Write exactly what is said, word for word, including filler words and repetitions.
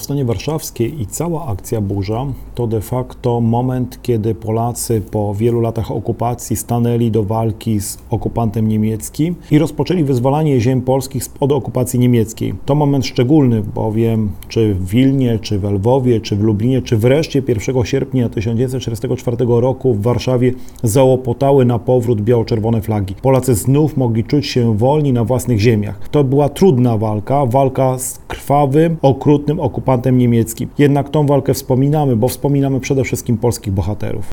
Powstanie Warszawskie i cała akcja Burza to de facto moment, kiedy Polacy po wielu latach okupacji stanęli do walki z okupantem niemieckim i rozpoczęli wyzwalanie ziem polskich spod okupacji niemieckiej. To moment szczególny, bowiem czy w Wilnie, czy w Lwowie, czy w Lublinie, czy wreszcie pierwszego sierpnia tysiąc dziewięćset czterdziestego czwartego roku w Warszawie załopotały na powrót biało-czerwone flagi. Polacy znów mogli czuć się wolni na własnych ziemiach. To była trudna walka, walka z krwawym, okrutnym okupantem niemieckim. Jednak tą walkę wspominamy, bo wspominamy przede wszystkim polskich bohaterów.